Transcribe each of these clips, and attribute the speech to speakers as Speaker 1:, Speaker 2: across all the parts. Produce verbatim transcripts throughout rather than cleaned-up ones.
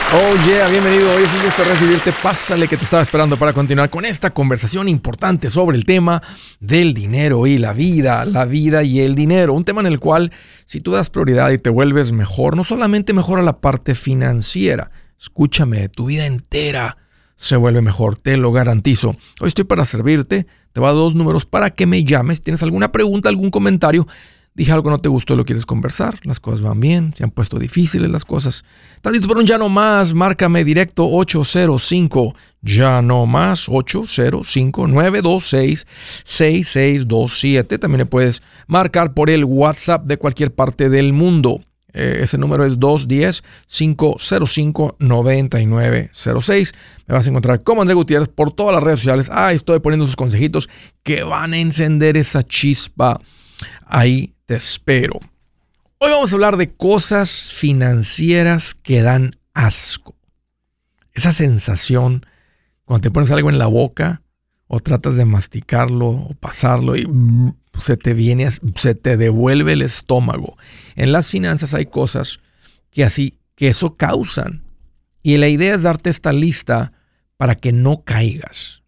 Speaker 1: Oh yeah, bienvenido. Hoy es un gusto recibirte. Pásale que te estaba esperando para continuar con esta conversación importante sobre el tema del dinero y la vida, la vida y el dinero. Un tema en el cual si tú das prioridad y te vuelves mejor, no solamente mejora la parte financiera, escúchame, tu vida entera se vuelve mejor, te lo garantizo. Hoy estoy para servirte, te voy a dar dos números para que me llames. ¿Tienes alguna pregunta, algún comentario? Dije algo que no te gustó, lo quieres conversar, las cosas van bien, se han puesto difíciles las cosas. ¿Estás listo por un ya no más? Márcame directo ocho cero cinco, ya no más, ocho cero cinco, nueve dos seis, seis seis dos siete. También le puedes marcar por el WhatsApp de cualquier parte del mundo. Eh, ese número es dos uno cero, cinco cero cinco, nueve nueve cero seis. Me vas a encontrar como Andrés Gutiérrez por todas las redes sociales. Ah, estoy poniendo sus consejitos que van a encender esa chispa. Ahí te espero. Hoy vamos a hablar de cosas financieras que dan asco. Esa sensación cuando te pones algo en la boca o tratas de masticarlo o pasarlo y se te viene, se te devuelve el estómago. En las finanzas hay cosas que así, que eso causan. Y la idea es darte esta lista para que no caigas.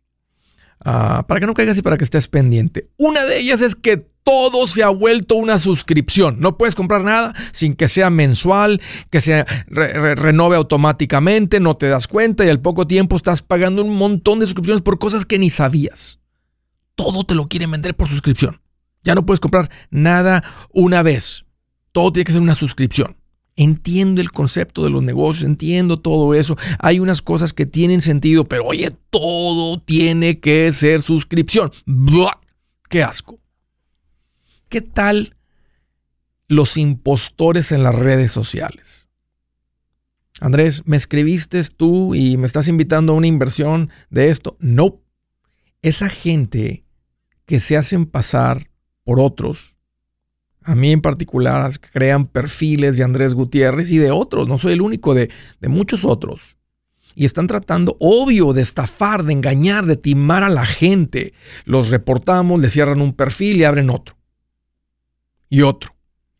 Speaker 1: Uh, para que no caigas y para que estés pendiente. Una de ellas es que todo se ha vuelto una suscripción. No puedes comprar nada sin que sea mensual, que se re- re- renove automáticamente, no te das cuenta y al poco tiempo estás pagando un montón de suscripciones por cosas que ni sabías. Todo te lo quieren vender por suscripción. Ya no puedes comprar nada una vez. Todo tiene que ser una suscripción. Entiendo el concepto de los negocios, entiendo todo eso. Hay unas cosas que tienen sentido, pero oye, todo tiene que ser suscripción. ¡Buah! ¡Qué asco! ¿Qué tal los impostores en las redes sociales? Andrés, ¿me escribiste tú y me estás invitando a una inversión de esto? No. Esa gente que se hacen pasar por otros, a mí en particular, crean perfiles de Andrés Gutiérrez y de otros. No soy el único, de, de muchos otros. Y están tratando, obvio, de estafar, de engañar, de timar a la gente. Los reportamos, le cierran un perfil y abren otro. Y otro.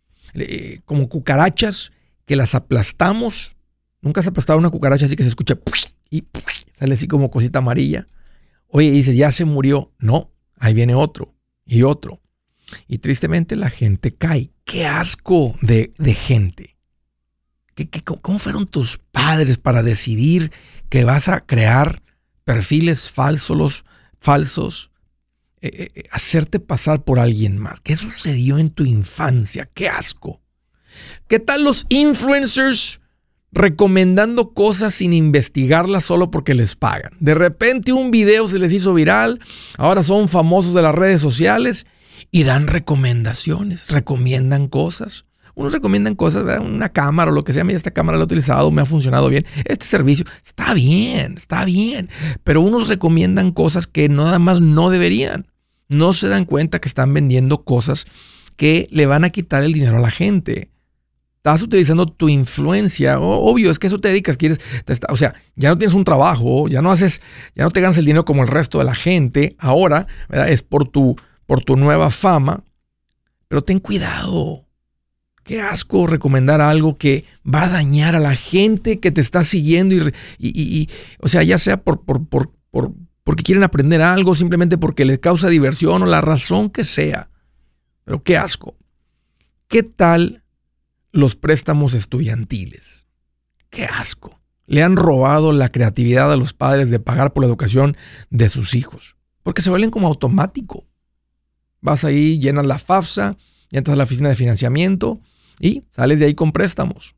Speaker 1: Eh, como cucarachas que las aplastamos. ¿Nunca has aplastado una cucaracha así que se escucha y sale así como cosita amarilla? Oye, y dices, ya se murió. No, ahí viene otro y otro. Y tristemente la gente cae. ¡Qué asco de, de gente! ¿Qué, qué, ¿Cómo fueron tus padres para decidir que vas a crear perfiles falsos, falsos eh, eh, hacerte pasar por alguien más? ¿Qué sucedió en tu infancia? ¡Qué asco! ¿Qué tal los influencers recomendando cosas sin investigarlas solo porque les pagan? De repente un video se les hizo viral, ahora son famosos de las redes sociales y dan recomendaciones, recomiendan cosas. Unos recomiendan cosas, ¿verdad? Una cámara o lo que sea. Mira, esta cámara la he utilizado, me ha funcionado bien. Este servicio está bien, está bien. Pero unos recomiendan cosas que nada más no deberían. No se dan cuenta que están vendiendo cosas que le van a quitar el dinero a la gente. Estás utilizando tu influencia. Obvio, es que eso te dedicas. Quieres, te está, o sea, ya no tienes un trabajo, ya no haces, ya no te ganas el dinero como el resto de la gente. Ahora, ¿verdad? Es por tu, por tu nueva fama. Pero ten cuidado. Qué asco recomendar algo que va a dañar a la gente que te está siguiendo. Y, y, y, y o sea, ya sea por, por, por, por, porque quieren aprender algo, simplemente porque les causa diversión o la razón que sea. Pero qué asco. ¿Qué tal los préstamos estudiantiles? ¡Qué asco! Le han robado la creatividad a los padres de pagar por la educación de sus hijos. Porque se vuelven como automático. Vas ahí, llenas la FAFSA, ya entras a la oficina de financiamiento y sales de ahí con préstamos.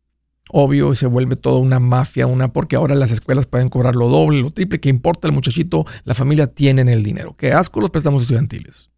Speaker 1: Obvio, se vuelve toda una mafia, una porque ahora las escuelas pueden cobrar lo doble, lo triple. ¿Qué importa el muchachito? La familia tiene el dinero. ¡Qué asco los préstamos estudiantiles!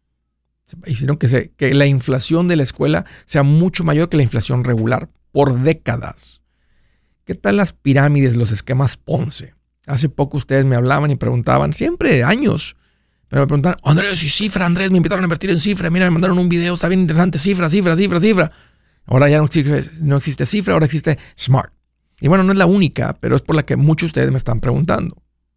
Speaker 1: Hicieron que, se, que la inflación de la escuela sea mucho mayor que la inflación regular por décadas. ¿Qué tal las pirámides, los esquemas Ponce? Hace poco ustedes me hablaban y preguntaban, siempre años, pero me preguntaban, Andrés, y cifra, Andrés, me invitaron a invertir en cifra, mira, me mandaron un video, está bien interesante, cifra, cifra, cifra, cifra. Ahora ya no existe, no existe cifra, ahora existe Smart. Y bueno, no es la única, pero es por la que muchos de ustedes me están preguntando.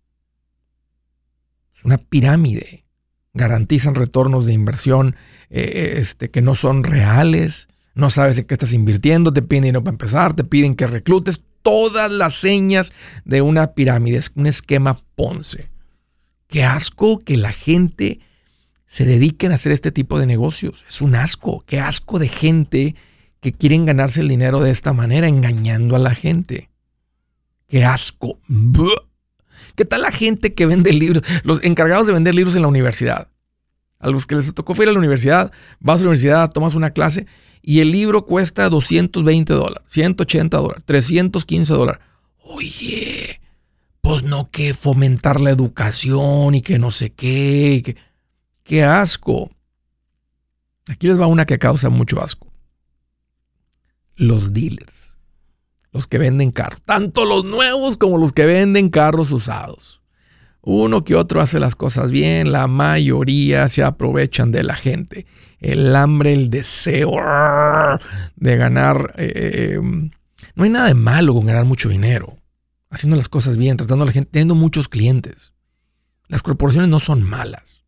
Speaker 1: Es una pirámide. Garantizan retornos de inversión eh, este, que no son reales. No sabes en qué estás invirtiendo, te piden dinero para empezar, te piden que reclutes. todas las señas de una pirámide, es un esquema Ponce. Qué asco que la gente se dediquen a hacer este tipo de negocios. Es un asco. Qué asco de gente que quieren ganarse el dinero de esta manera, engañando a la gente. Qué asco. ¡Buh! ¿Qué tal la gente que vende libros? Los encargados de vender libros en la universidad. A los que les tocó ir a la universidad, vas a la universidad, tomas una clase y el libro cuesta doscientos veinte dólares, ciento ochenta dólares, trescientos quince dólares. Oye, pues no, que fomentar la educación y que no sé qué. Que, qué asco. Aquí les va una que causa mucho asco. Los dealers. Los que venden carros. Tanto los nuevos como los que venden carros usados. Uno que otro hace las cosas bien. La mayoría se aprovechan de la gente. El hambre, el deseo de ganar. Eh, no hay nada de malo con ganar mucho dinero. Haciendo las cosas bien, tratando a la gente, teniendo muchos clientes. Las corporaciones no son malas.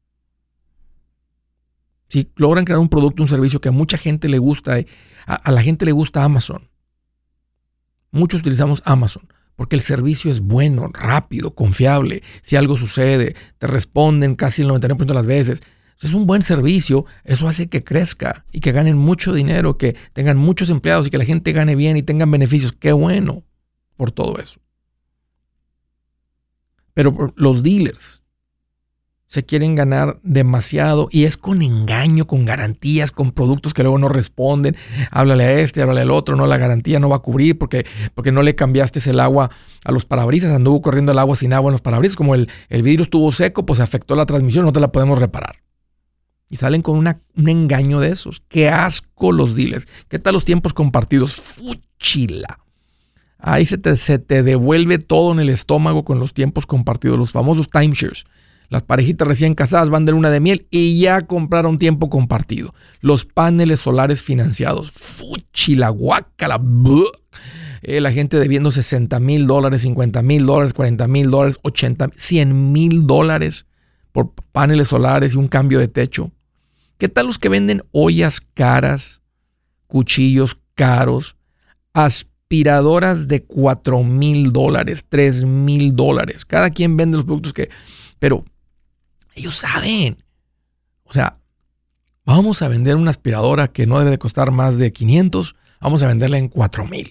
Speaker 1: Si logran crear un producto, un servicio que a mucha gente le gusta, a, a la gente le gusta Amazon. Muchos utilizamos Amazon porque el servicio es bueno, rápido, confiable. Si algo sucede, te responden casi el noventa y nueve por ciento de las veces. Es un buen servicio, eso hace que crezca y que ganen mucho dinero, que tengan muchos empleados y que la gente gane bien y tengan beneficios. Qué bueno por todo eso. Pero los dealers se quieren ganar demasiado y es con engaño, con garantías, con productos que luego no responden. Háblale a este, háblale al otro, no, la garantía no va a cubrir porque, porque no le cambiaste el agua a los parabrisas, anduvo corriendo el agua sin agua en los parabrisas. Como el, el vidrio estuvo seco, pues afectó la transmisión, no te la podemos reparar. Y salen con una, un engaño de esos. ¡Qué asco los dealers! ¿Qué tal los tiempos compartidos? ¡Fuchila! Ahí se te, se te devuelve todo en el estómago con los tiempos compartidos, los famosos timeshares. Las parejitas recién casadas van de luna de miel y ya compraron tiempo compartido. Los paneles solares financiados. ¡Fuchila! ¡Guácala! Eh, la gente debiendo sesenta mil dólares, cincuenta mil dólares, cuarenta mil dólares, ochenta, cien mil dólares por paneles solares y un cambio de techo. ¿Qué tal los que venden ollas caras, cuchillos caros, aspiradoras de cuatro mil dólares, tres mil dólares? Cada quien vende los productos que... Pero ellos saben. O sea, vamos a vender una aspiradora que no debe de costar más de quinientos, vamos a venderla en cuatro mil.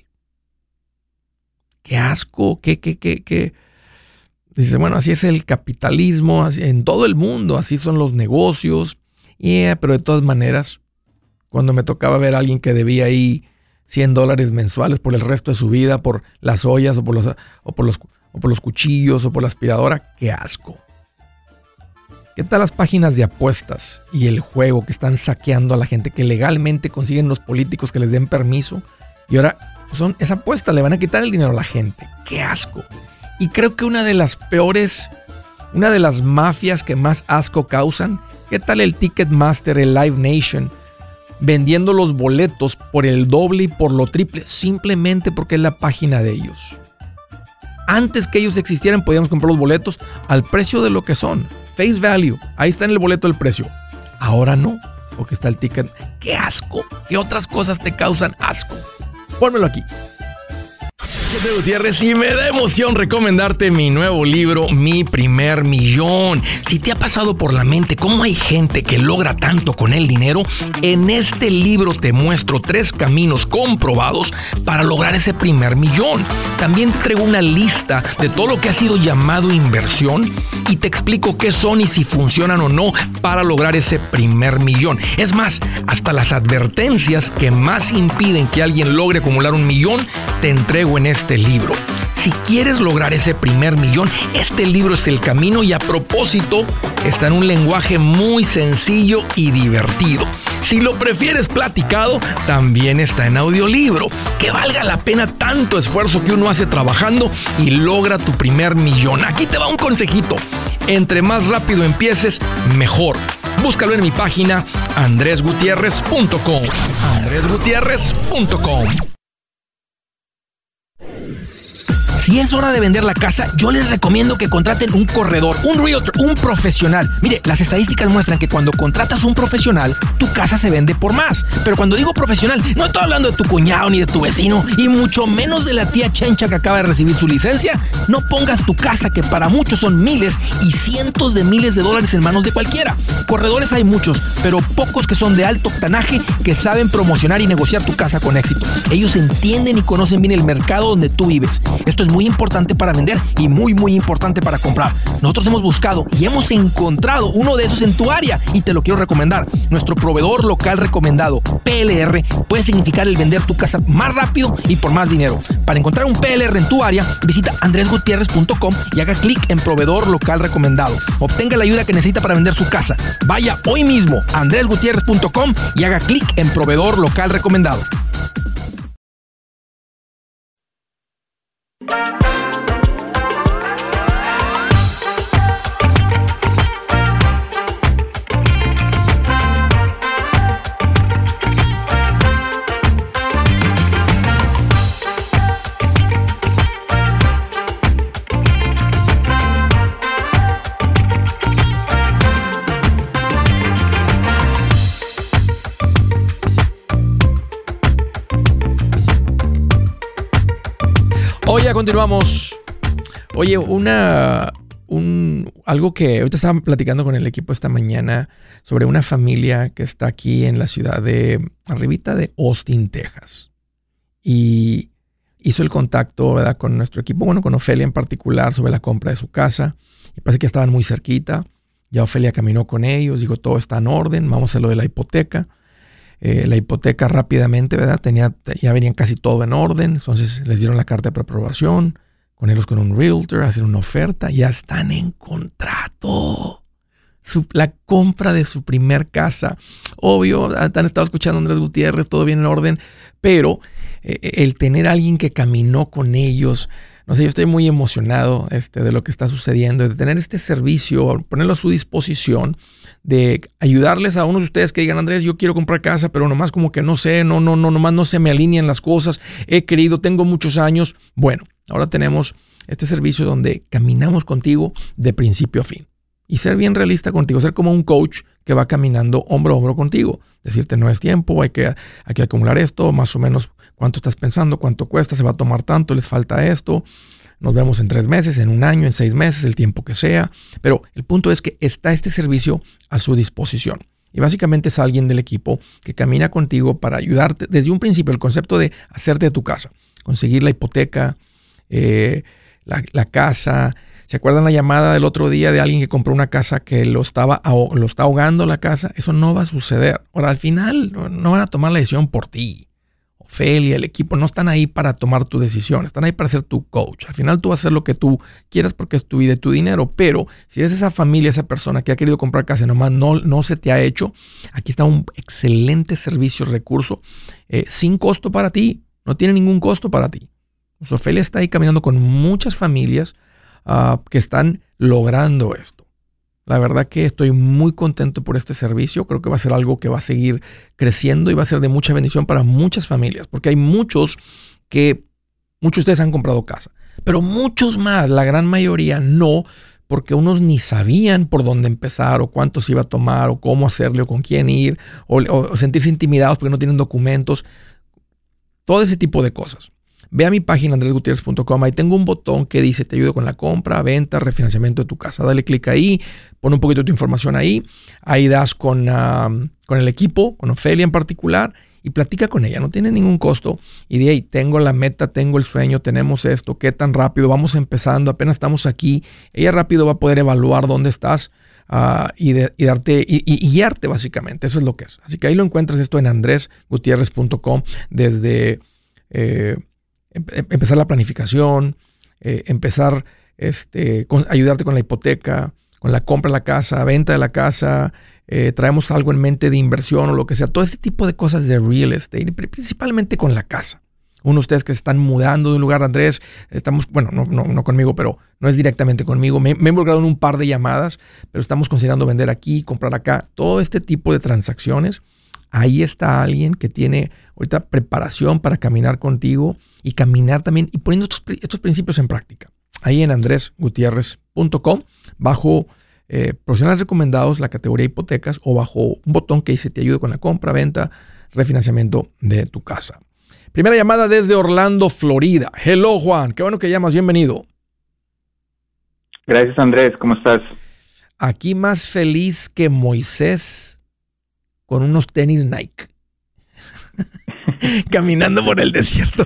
Speaker 1: Qué asco, qué, qué, qué, qué. Dice, bueno, así es el capitalismo, así, en todo el mundo, así son los negocios. Yeah, pero de todas maneras, cuando me tocaba ver a alguien que debía ahí cien dólares mensuales por el resto de su vida, por las ollas o por los, o por los, o por los cuchillos o por la aspiradora, qué asco. ¿Qué tal las páginas de apuestas y el juego que están saqueando a la gente, que legalmente consiguen los políticos que les den permiso? Y ahora son, esa apuesta le van a quitar el dinero a la gente. ¡Qué asco! Y creo que una de las peores, una de las mafias que más asco causan, ¿qué tal el Ticketmaster, el Live Nation, vendiendo los boletos por el doble y por lo triple, simplemente porque es la página de ellos? Antes que ellos existieran, podíamos comprar los boletos al precio de lo que son. Face value. Ahí está en el boleto el precio. Ahora no, porque está el ticket. ¡Qué asco! ¿Qué otras cosas te causan asco? Pónmelo aquí. Yo soy Gutiérrez y me da emoción recomendarte mi nuevo libro, Mi Primer Millón. Si te ha pasado por la mente cómo hay gente que logra tanto con el dinero, en este libro te muestro tres caminos comprobados para lograr ese primer millón. También te traigo una lista de todo lo que ha sido llamado inversión y te explico qué son y si funcionan o no para lograr ese primer millón. Es más, hasta las advertencias que más impiden que alguien logre acumular un millón, te entrego en este libro. Si quieres lograr ese primer millón, este libro es el camino y a propósito está en un lenguaje muy sencillo y divertido. Si lo prefieres platicado, también está en audiolibro. Que valga la pena tanto esfuerzo que uno hace trabajando y logra tu primer millón. Aquí te va un consejito. Entre más rápido empieces, mejor. Búscalo en mi página andres gutierrez punto com. andres gutierrez punto com.
Speaker 2: Si es hora de vender la casa, yo les recomiendo que contraten un corredor, un realtor, un profesional. Mire, las estadísticas muestran que cuando contratas un profesional, tu casa se vende por más. Pero cuando digo profesional, no estoy hablando de tu cuñado ni de tu vecino, y mucho menos de la tía Chencha que acaba de recibir su licencia. No pongas tu casa, que para muchos son miles y cientos de miles de dólares, en manos de cualquiera. Corredores hay muchos, pero pocos que son de alto octanaje, que saben promocionar y negociar tu casa con éxito. Ellos entienden y conocen bien el mercado donde tú vives. Esto es muy importante para vender y muy muy importante para comprar. Nosotros hemos buscado y hemos encontrado uno de esos en tu área y te lo quiero recomendar. Nuestro proveedor local recomendado, P L R, puede significar el vender tu casa más rápido y por más dinero. Para encontrar un P L R en tu área, visita andres gutierrez punto com y haga clic en proveedor local recomendado. Obtenga la ayuda que necesita para vender su casa. Vaya hoy mismo a andres gutierrez punto com y haga clic en proveedor local recomendado.
Speaker 1: Oye, continuamos. Oye, una, un, algo que ahorita estaba platicando con el equipo esta mañana sobre una familia que está aquí en la ciudad de, arribita de Austin, Texas. Y hizo el contacto, ¿verdad?, con nuestro equipo, bueno, con Ofelia en particular, sobre la compra de su casa. Y parece que estaban muy cerquita. Ya Ofelia caminó con ellos, dijo, todo está en orden, vamos a hacer lo de la hipoteca. Eh, la hipoteca rápidamente, ¿verdad? Tenía, ya venían casi todo en orden. Entonces les dieron la carta de preaprobación, con ellos con un realtor, hacen una oferta. Ya están en contrato. Su, la compra de su primer casa. Obvio, han estado escuchando a Andrés Gutiérrez, todo bien en orden. Pero eh, el tener a alguien que caminó con ellos, no sé, yo estoy muy emocionado este, de lo que está sucediendo, de tener este servicio, ponerlo a su disposición, de ayudarles a unos de ustedes que digan, Andrés, yo quiero comprar casa, pero nomás como que no sé, no, no, no, nomás no se me alinean las cosas, he querido, tengo muchos años. Bueno, ahora tenemos este servicio donde caminamos contigo de principio a fin. Y ser bien realista contigo, ser como un coach que va caminando hombro a hombro contigo. Decirte, no es tiempo, hay que, hay que acumular esto, más o menos cuánto estás pensando, cuánto cuesta, se va a tomar tanto, les falta esto. Nos vemos en tres meses, en un año, en seis meses, el tiempo que sea. Pero el punto es que está este servicio a su disposición. Y básicamente es alguien del equipo que camina contigo para ayudarte desde un principio, el concepto de hacerte de tu casa, conseguir la hipoteca, eh, la, la casa. ¿Se acuerdan la llamada del otro día de alguien que compró una casa que lo estaba lo está ahogando la casa? Eso no va a suceder. Ahora, al final no van a tomar la decisión por ti. Ofelia, el equipo, no están ahí para tomar tu decisión, están ahí para ser tu coach. Al final tú vas a hacer lo que tú quieras porque es tu vida y tu dinero, pero si eres esa familia, esa persona que ha querido comprar casa y nomás no, no se te ha hecho, aquí está un excelente servicio, recurso, eh, sin costo para ti, no tiene ningún costo para ti. Pues Ofelia está ahí caminando con muchas familias uh, que están logrando esto. La verdad que estoy muy contento por este servicio. Creo que va a ser algo que va a seguir creciendo y va a ser de mucha bendición para muchas familias, porque hay muchos que, muchos de ustedes han comprado casa, pero muchos más, la gran mayoría no, porque unos ni sabían por dónde empezar o cuánto se iba a tomar o cómo hacerle o con quién ir o, o sentirse intimidados porque no tienen documentos. Todo ese tipo de cosas. Ve a mi página andres gutierrez punto com, ahí tengo un botón que dice te ayudo con la compra, venta, refinanciamiento de tu casa. Dale clic ahí, pon un poquito de tu información ahí, ahí das con, uh, con el equipo, con Ofelia en particular, y platica con ella, no tiene ningún costo. Y de ahí, tengo la meta, tengo el sueño, tenemos esto, qué tan rápido, vamos empezando, apenas estamos aquí. Ella rápido va a poder evaluar dónde estás uh, y, de, y darte y, y, y guiarte básicamente, eso es lo que es. Así que ahí lo encuentras esto en andres gutierrez punto com, desde... Eh, empezar la planificación, eh, empezar este, con, ayudarte con la hipoteca, con la compra de la casa, venta de la casa, eh, traemos algo en mente de inversión o lo que sea, todo este tipo de cosas de real estate, principalmente con la casa. Uno de ustedes que se están mudando de un lugar, Andrés, estamos, bueno, no, no, no conmigo, pero no es directamente conmigo, me, me he involucrado en un par de llamadas, pero estamos considerando vender aquí, comprar acá, todo este tipo de transacciones. Ahí está alguien que tiene ahorita preparación para caminar contigo y caminar también y poniendo estos, estos principios en práctica. Ahí en andres gutierrez punto com, bajo eh, profesionales recomendados, la categoría hipotecas, o bajo un botón que dice te ayudo con la compra, venta, refinanciamiento de tu casa. Primera llamada desde Orlando, Florida. Hello, Juan. Qué bueno que llamas. Bienvenido.
Speaker 3: Gracias, Andrés. ¿Cómo estás?
Speaker 1: Aquí más feliz que Moisés con unos tenis Nike. Caminando por el desierto.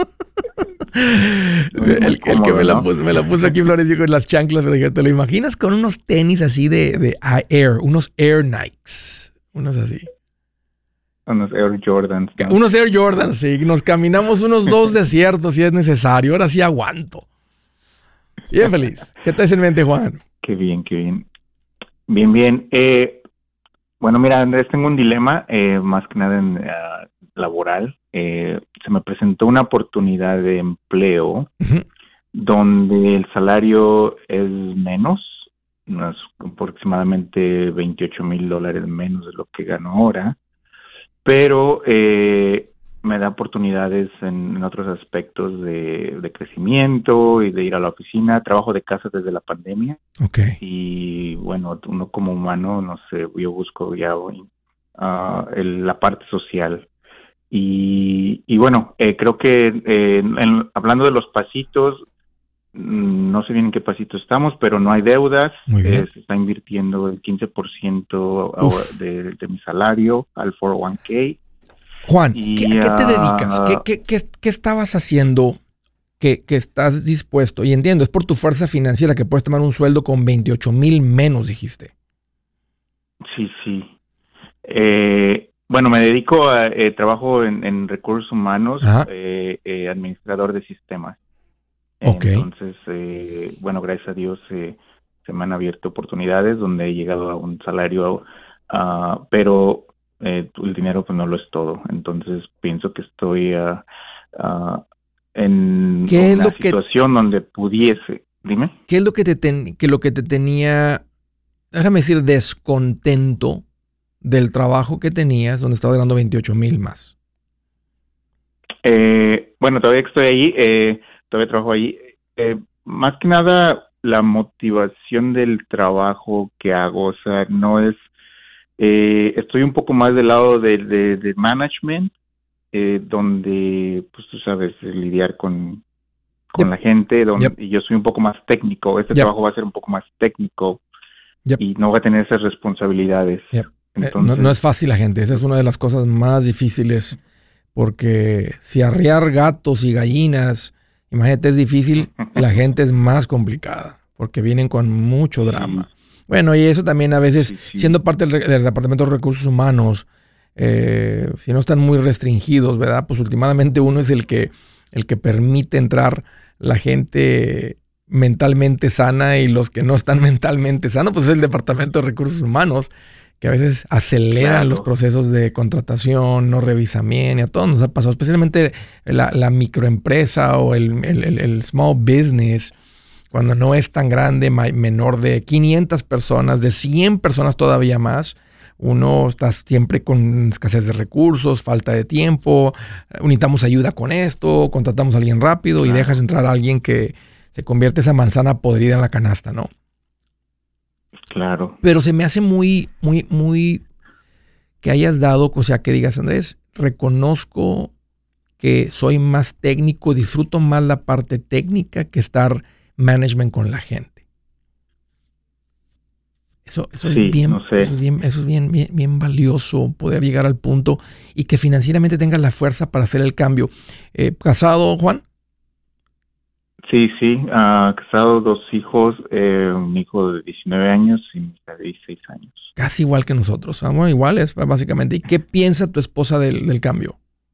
Speaker 1: Muy, muy el, cómodo, el que me, ¿no? la puso, me la puso aquí Florencio con las chanclas, pero dije, ¿te lo imaginas con unos tenis así de, de Air, unos Air Nikes, unos así?
Speaker 3: Unos Air Jordans.
Speaker 1: ¿No? Unos Air Jordans, sí. Nos caminamos unos dos desiertos si es necesario. Ahora sí aguanto. Bien feliz. ¿Qué te hace en mente, Juan?
Speaker 3: Qué bien, qué bien. Bien, bien. Eh, bueno, mira, Andrés, tengo un dilema, eh, más que nada en, uh, laboral. Eh, se me presentó una oportunidad de empleo uh-huh. donde el salario es menos, unos aproximadamente veintiocho mil dólares menos de lo que gano ahora, pero eh, me da oportunidades en, en otros aspectos de, de crecimiento y de ir a la oficina. Trabajo de casa desde la pandemia.
Speaker 1: Okay.
Speaker 3: Y bueno, uno como humano, no sé, yo busco ya hoy uh, el, la parte social. Y, y bueno, eh, creo que eh, en, hablando de los pasitos, no sé bien en qué pasito estamos, pero no hay deudas. Eh, se está invirtiendo el quince por ciento de, de mi salario al cuatro oh uno k.
Speaker 1: Juan, y, ¿qué, ¿a qué te dedicas? ¿Qué, qué, qué, qué estabas haciendo que, que estás dispuesto? Y entiendo, es por tu fuerza financiera que puedes tomar un sueldo con veintiocho mil menos, dijiste.
Speaker 3: Sí, sí. Eh, bueno, me dedico a eh, trabajo en, en recursos humanos, eh, eh, administrador de sistemas.
Speaker 1: Okay.
Speaker 3: Entonces, eh, bueno, gracias a Dios eh, se me han abierto oportunidades donde he llegado a un salario, uh, pero eh, el dinero pues no lo es todo. Entonces pienso que estoy uh, uh, en
Speaker 1: ¿Qué
Speaker 3: una
Speaker 1: es lo
Speaker 3: situación
Speaker 1: que,
Speaker 3: donde pudiese, dime.
Speaker 1: ¿Qué es lo que te ten, que lo que te tenía, déjame decir, descontento del trabajo que tenías donde estabas ganando veintiocho mil más?
Speaker 3: Eh, bueno, todavía estoy ahí. Eh, todavía trabajo ahí. Eh, más que nada, la motivación del trabajo que hago, o sea, no es, eh, estoy un poco más del lado de, de, de management, eh, donde, pues tú sabes, lidiar con, con
Speaker 1: yep.
Speaker 3: la gente, donde
Speaker 1: Yep.
Speaker 3: y yo soy un poco más técnico. Este
Speaker 1: Yep.
Speaker 3: trabajo va a ser un poco más técnico
Speaker 1: yep.
Speaker 3: y no va a tener esas responsabilidades.
Speaker 1: Yep.
Speaker 3: Entonces,
Speaker 1: eh, no, no es fácil la gente, esa es una de las cosas más difíciles, porque si arriar gatos y gallinas, imagínate, es difícil, la gente es más complicada, porque vienen con mucho drama. Sí. Bueno, y eso también a veces, sí, sí. siendo parte del, del Departamento de Recursos Humanos, eh, si no están muy restringidos, ¿verdad? Pues últimamente uno es el que, el que permite entrar la gente mentalmente sana, y los que no están mentalmente sanos, pues es el Departamento de Recursos Humanos, que a veces aceleran claro. los procesos de contratación, no revisan bien, y a todos nos ha pasado, especialmente la, la microempresa o el, el, el, el small business, cuando no es tan grande, menor de quinientas personas, de cien personas todavía más. Uno está siempre con escasez de recursos, falta de tiempo, necesitamos ayuda con esto, contratamos a alguien rápido claro. y dejas entrar a alguien que se convierte esa manzana podrida en la canasta, ¿no?
Speaker 3: Claro.
Speaker 1: Pero se me hace muy, muy, muy que hayas dado, o sea, que digas, Andrés, reconozco que soy más técnico, disfruto más la parte técnica que estar management con la gente. Eso, eso
Speaker 3: sí,
Speaker 1: es bien,
Speaker 3: no sé.
Speaker 1: eso es bien, eso es bien, bien, bien valioso, poder llegar al punto y que financieramente tengas la fuerza para hacer el cambio. Eh, ¿Casado, Juan?
Speaker 3: Sí, sí, uh, casado, dos hijos, eh, un hijo de diecinueve años y mi hija de dieciséis años.
Speaker 1: Casi igual que nosotros, somos iguales, básicamente. ¿Y qué piensa tu esposa del, del cambio?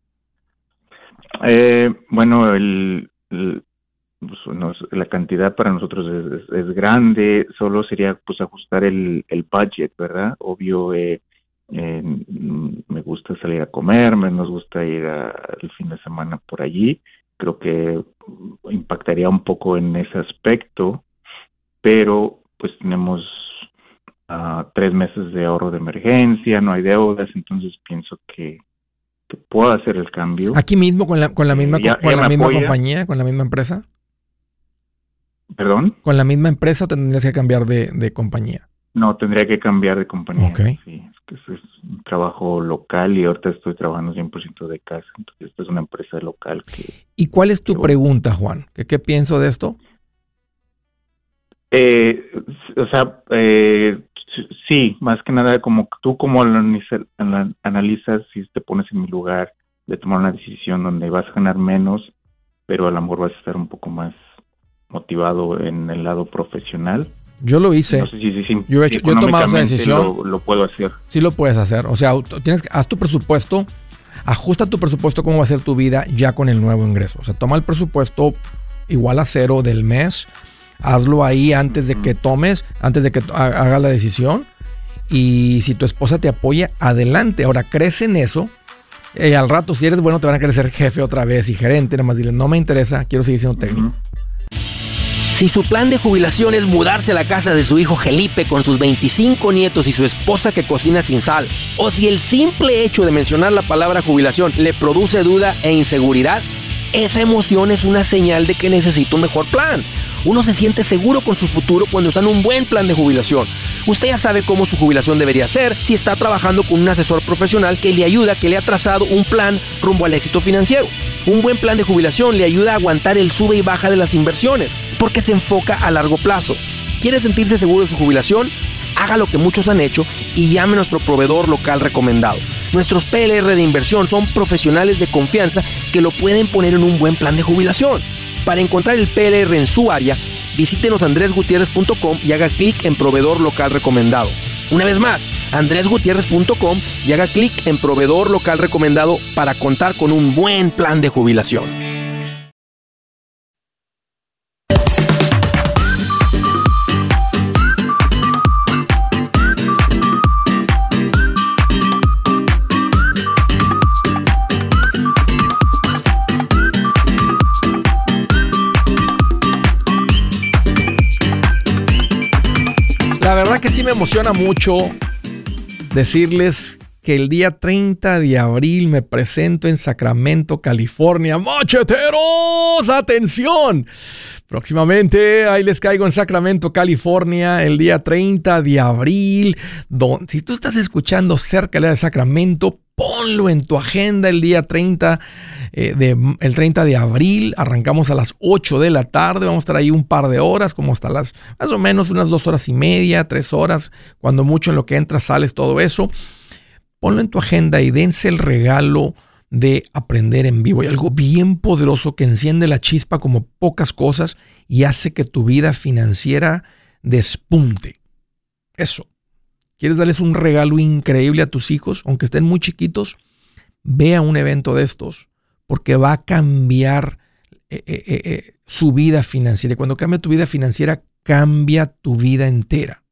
Speaker 3: Eh, bueno, el, el, pues, nos, la cantidad para nosotros es, es, es grande, solo sería pues ajustar el, el budget, ¿verdad? Obvio, eh, eh, me gusta salir a comer, me nos gusta ir a, el fin de semana por allí. Creo que impactaría un poco en ese aspecto, pero pues tenemos uh, tres meses de ahorro de emergencia, no hay deudas, entonces pienso que, que puedo hacer el cambio.
Speaker 1: ¿Aquí mismo con la, con la misma,
Speaker 3: eh, ya,
Speaker 1: con
Speaker 3: ya
Speaker 1: la misma
Speaker 3: apoya.
Speaker 1: compañía, con la misma empresa?
Speaker 3: ¿Perdón?
Speaker 1: ¿Con la misma empresa o tendrías que cambiar de, de compañía?
Speaker 3: No, tendría que cambiar de compañía.
Speaker 1: Okay.
Speaker 3: Sí, es que eso es un trabajo local y ahorita estoy trabajando cien por ciento de casa. Entonces, esta es una empresa local que...
Speaker 1: ¿Y cuál es tu
Speaker 3: que,
Speaker 1: pregunta, Juan? ¿Qué, qué pienso de esto?
Speaker 3: Eh, o sea, eh, sí, más que nada, como tú como analiza, analizas, si te pones en mi lugar de tomar una decisión donde vas a ganar menos, pero a lo mejor vas a estar un poco más motivado en el lado profesional.
Speaker 1: Yo lo hice.
Speaker 3: No sé si, si, si,
Speaker 1: yo he, hecho,
Speaker 3: si
Speaker 1: yo he tomado esa decisión.
Speaker 3: Lo, lo puedo hacer.
Speaker 1: Sí lo puedes hacer. O sea, tienes, haz tu presupuesto, ajusta tu presupuesto cómo va a ser tu vida ya con el nuevo ingreso. O sea, toma el presupuesto igual a cero del mes, hazlo ahí antes de que tomes, antes de que hagas la decisión. Y si tu esposa te apoya, adelante. Ahora, crece en eso. Y al rato, si eres bueno, te van a querer ser jefe otra vez y gerente. Nada más dile, no me interesa, quiero seguir siendo técnico.
Speaker 3: Uh-huh.
Speaker 2: Si su plan de jubilación es mudarse a la casa de su hijo Felipe con sus veinticinco nietos y su esposa que cocina sin sal, o si el simple hecho de mencionar la palabra jubilación le produce duda e inseguridad, esa emoción es una señal de que necesita un mejor plan. Uno se siente seguro con su futuro cuando está en un buen plan de jubilación. Usted ya sabe cómo su jubilación debería ser si está trabajando con un asesor profesional que le ayuda, que le ha trazado un plan rumbo al éxito financiero. Un buen plan de jubilación le ayuda a aguantar el sube y baja de las inversiones, porque se enfoca a largo plazo. ¿Quiere sentirse seguro de su jubilación? Haga lo que muchos han hecho y llame a nuestro proveedor local recomendado. Nuestros P L R de inversión son profesionales de confianza que lo pueden poner en un buen plan de jubilación. Para encontrar el P L R en su área, visítenos andres gutierrez punto com y haga clic en proveedor local recomendado. Una vez más, andres gutierrez punto com y haga clic en proveedor local recomendado para contar con un buen plan de jubilación.
Speaker 1: La verdad que sí me emociona mucho decirles que el día treinta de abril me presento en Sacramento, California. ¡Mocheteros! ¡Atención! Próximamente ahí les caigo en Sacramento, California, el día treinta de abril. Don, si tú estás escuchando cerca del área de Sacramento, ponlo en tu agenda el día treinta, eh, de, el treinta de abril. Arrancamos a las ocho de la tarde. Vamos a estar ahí un par de horas, como hasta las más o menos unas dos horas y media, tres horas, cuando mucho en lo que entras, sales, todo eso. Ponlo en tu agenda y dense el regalo de aprender en vivo. Hay algo bien poderoso que enciende la chispa como pocas cosas y hace que tu vida financiera despunte. Eso. ¿Quieres darles un regalo increíble a tus hijos, aunque estén muy chiquitos? Ve a un evento de estos, porque va a cambiar eh, eh, eh, su vida financiera. Y cuando cambia tu vida financiera, cambia tu vida entera.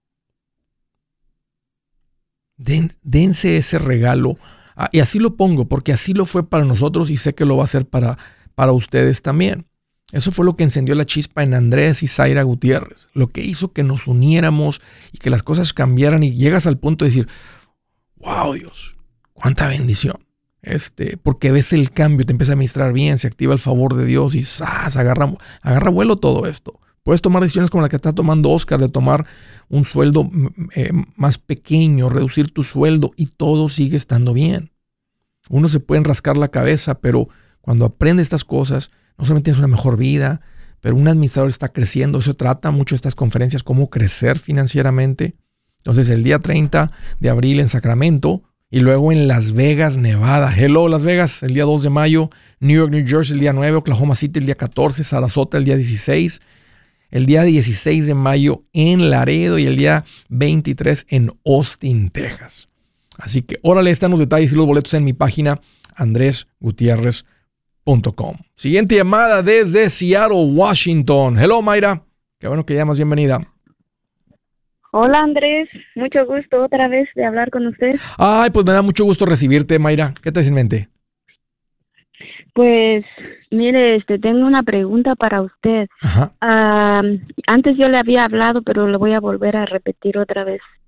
Speaker 1: Den, dense ese regalo. Ah, y así lo pongo, porque así lo fue para nosotros y sé que lo va a ser para, para ustedes también. Eso fue lo que encendió la chispa en Andrés y Zaira Gutiérrez. Lo que hizo que nos uniéramos y que las cosas cambiaran y llegas al punto de decir, wow, Dios, cuánta bendición. Este, porque ves el cambio, te empieza a administrar bien, se activa el favor de Dios y ¡zas! agarra, agarra vuelo todo esto. Puedes tomar decisiones como la que está tomando Oscar, de tomar un sueldo eh, más pequeño, reducir tu sueldo y todo sigue estando bien. Uno se puede rascar la cabeza, pero cuando aprende estas cosas, no solamente tienes una mejor vida, pero un administrador está creciendo. Eso trata mucho estas conferencias, cómo crecer financieramente. Entonces, el día treinta de abril en Sacramento y luego en Las Vegas, Nevada. Hello, Las Vegas, el día dos de mayo. New York, New Jersey, el día nueve. Oklahoma City, el día catorce. Sarasota, el día dieciséis. El día dieciséis de mayo en Laredo y el día veintitrés en Austin, Texas. Así que, órale, están los detalles y los boletos en mi página andres gutierrez punto com. Siguiente llamada desde Seattle, Washington. Hello, Mayra. Qué bueno que llamas. Bienvenida.
Speaker 4: Hola, Andrés. Mucho gusto otra vez de hablar con usted.
Speaker 1: Ay, pues me da mucho gusto recibirte, Mayra. ¿Qué traes en mente?
Speaker 4: Pues, mire, este, tengo una pregunta para usted.
Speaker 1: Ajá.
Speaker 4: Uh, antes yo le había hablado, pero le voy a volver a repetir otra vez.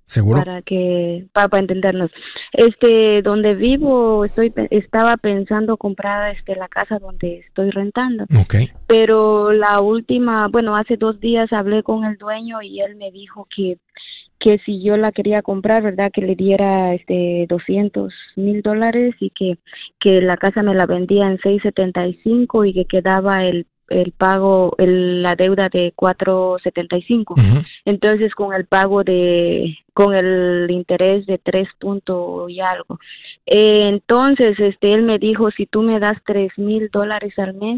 Speaker 1: ¿Seguro?
Speaker 4: Para que, para, para entendernos. Este, donde vivo, estoy, pe- estaba pensando comprar este la casa donde estoy rentando.
Speaker 1: Ok.
Speaker 4: Pero la última, bueno, hace dos días hablé con el dueño y él me dijo que que si yo la quería comprar, ¿verdad? Que le diera este doscientos mil dólares y que, que la casa me la vendía en seis setenta y cinco y que quedaba el el pago, el, la deuda de cuatro setenta y cinco.
Speaker 1: Ujú.
Speaker 4: Entonces con el pago de, con el interés de tres punto y algo. Eh, entonces, este, él me dijo, si tú me das tres mil dólares al mes,